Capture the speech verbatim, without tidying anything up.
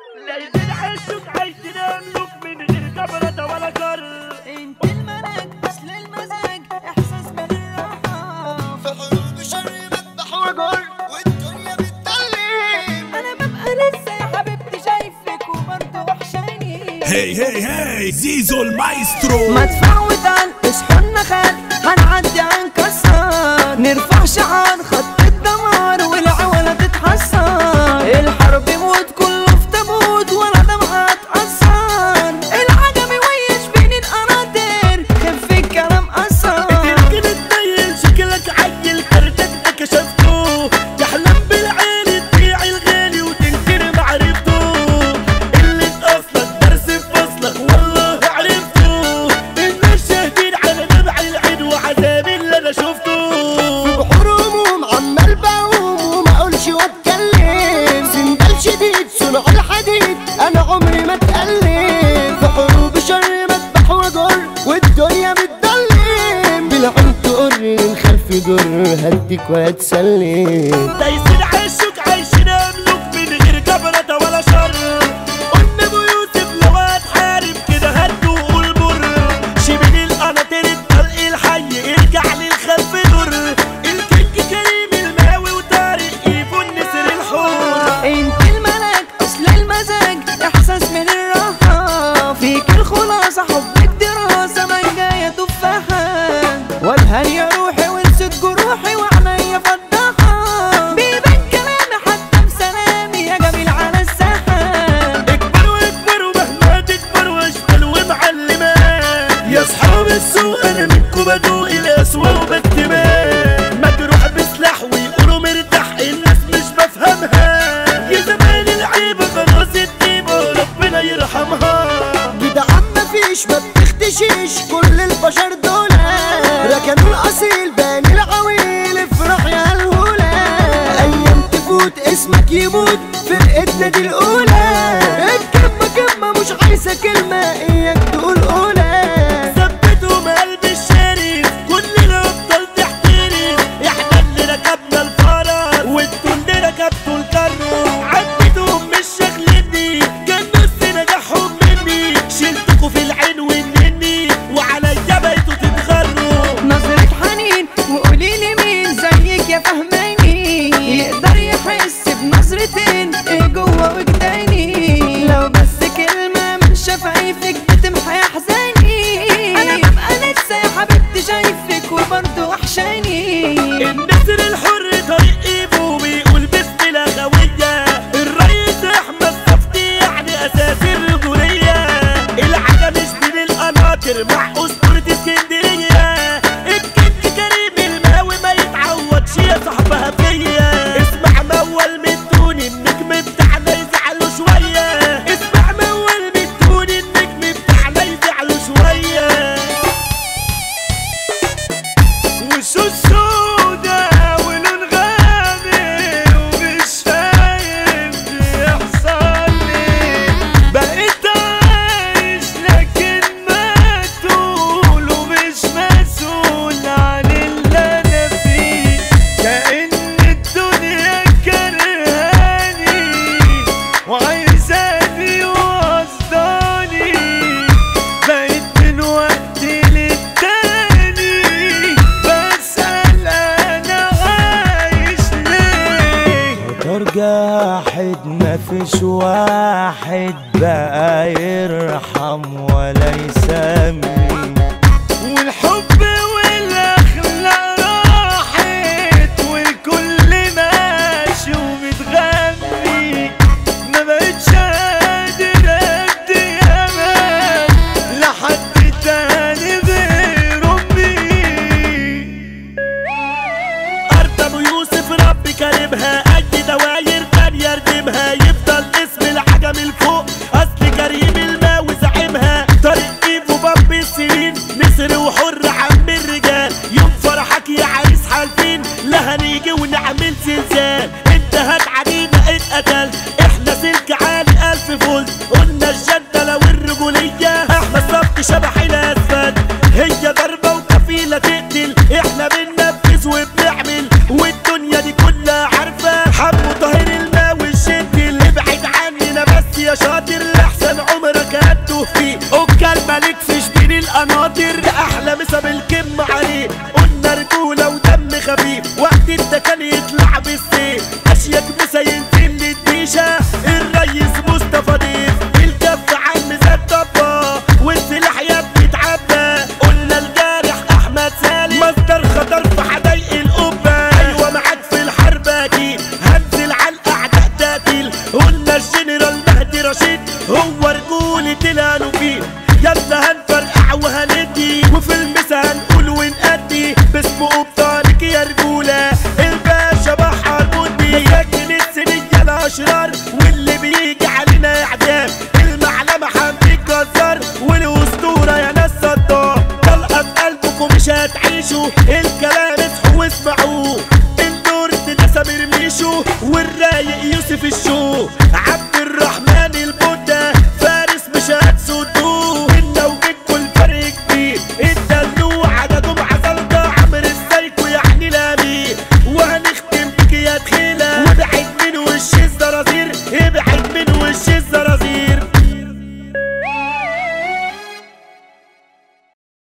ليلة عشق عايشين املك من غير كبرة ولا كر. انت الملك اصل المزاج احساس بالراحة في حروب شر مذبح وجر والدنيا بتضلم. انا ببقى لسه يا حبيبتي شايفك وبرضه وحشاني. هي هي هي زيزو المايسترو. مدفع وتنقص حنا خان هنعدي هنكسر نرفع شعار خط الدمار والعولة تتحسر. الحرب موت كله في تابوت ولا دمعة تأثر. العجمي ويش بين القناطر خف الكلام أثر. يمكن تبين شكلك عيل كرتك كشفته. تحلم بالعين تبيع الغالي وتنكر معرفته. اللي اصلك درس بفصلك والله عرفته. الناس شاهدين على نبع العين وعذابي اللي انا شفته. في بحور هموم عمال بقوم وما اقولش واتكلم. سندال شديد صنع الحديد انا عمري ما اتألم. في حروب شر مذبح وجر والدنيا بتضلم. بالعين تقر من خلف جر هديك وهتسلم. دايسين عشق عايشين املك من غير كبرة ولا شر. قلنا ابو يوسف لو هتحارب كده هدوا وقول مر. شبين القناطر الطلق الحي ارجع للخلف در. الكينج كريم الماوي وطارق ايفون نسر الحور. انت الملك اصل المزاج احساس من الراحة. فيك الخلاصة حبك دراسة من جاية تفاحة. وابهر يا روحي ونسيت جروحي وعنايا فضاحة. بيبان كلامي حتى بسلامي يا جميل على الساحة. اكبر واكبر ومهما تكبر واشبال ومعلمان. يا اصحاب السوق انا منكم بدوق الاسوا وبكتمان. مجروح بسلاح ويقولوا مرتاح الناس مش بفهمها. يا زمان العيبة خلاص الطيبة ربنا يرحمها. جدعان مفيش ما بتختشيش كل البشر دول. ركنوا الاصيل بان العويل افرح يا الهولة. ايام تفوت اسمك يموت فرقتنا دي الاولى. الكلمة كلمة مش عايزة كلمة اياك تقول اولى. ثبتهم قلب الشريف كلنا افضل تحترف. احنا اللي ركبنا الفرس وانتوا اللي ركبتوا الكرو. عديتهم مش شغلني كان نص نجاحهم مني. شلتكوا في العين والنني وعليا بقيتوا تتغروا. نظرة حنين وقولي لي مين زيك يا فهماني. يقدر يحس بنظرتين ايه جوه وجداني. لو بس كلمة من شفايفك بتمحي احزاني. انا ببقى لسه يا حبيبتي شايفك وبرضه وحشاني. النسر الحر طريق ايبو بيقول باسم الاخوية. الريس احمد صفتي يعني اساس الرجولية. العجم مش بين القناطر مع اسطورة اسكندرية. الكينج كريم الماوي ما يتعوضش يا صاحبها فيا. اسمع موال من دون النجم بتاعنا يزعلوا شوية. اسمع موال من دون النجم بتاعنا يزعلوا شوية. وشو السودا ولون غامق ومش فاهم بيحصل لي. بقيت عايش لكن مقتول ومش مسؤول عن اللي انا فيه. كأن الدنيا كرهاني وعايزاني وقصداني. بقيت من وقت للتاني بسأل انا عايش ليه. جاحد مفيش واحد بقى يرحم ولا يسامي. والحب والاخلاق راحت والكل ماشي ومتغني. ما بقتش قادر ادي امان لحد تاني غير امي. ارض ابو يوسف ربي كريمها. اي دواير تانية يردمها. يفضل اسم العجم الفوق اصل كريم الماوي زعيمها. طريق ايفو باب السنين نسر وحر عم الرجال. يوم فرحك يا عريس حالفين لا هنيجي ونعمل زلزال. انت هتعدينا اتقتل احنا سلك عالي الف فولت. قلنا الجدة لو الرجولية احنا صبت شبح الاسفل. هي ضربة وكفيلة تقتل احنا بننفذ وبنعمل. والدنيا دي كلها عارفة حمو طاهر الماوي الشد. اللي ابعد عننا بس يا شباب هو رجولة الانو فيه يلا هنفرقع وهندي وفي المسا هنقول ونأدي باسمه بطارق يا رجولة الباشا بحر مودي مساكن السنية الاشرار واللي بيجي علينا اعدام المعلمة حمدي الجزار والاسطورة يا ناس صدام طلقة في قلبكم مش هتعيشوا الكلام اصحوا واسمعوه الدور ده سمير ميشو والرايق يوسف الشو عبد الرحمن البودة فارس مش هتسدوه انت وجدكوا الفرق كبير الدلوعة ده جمعة زلطة عمرو السايكو يعني الامير وهنختم بك يا تخيلة وابعد من وش الزرازير ابعد من وش الزرازير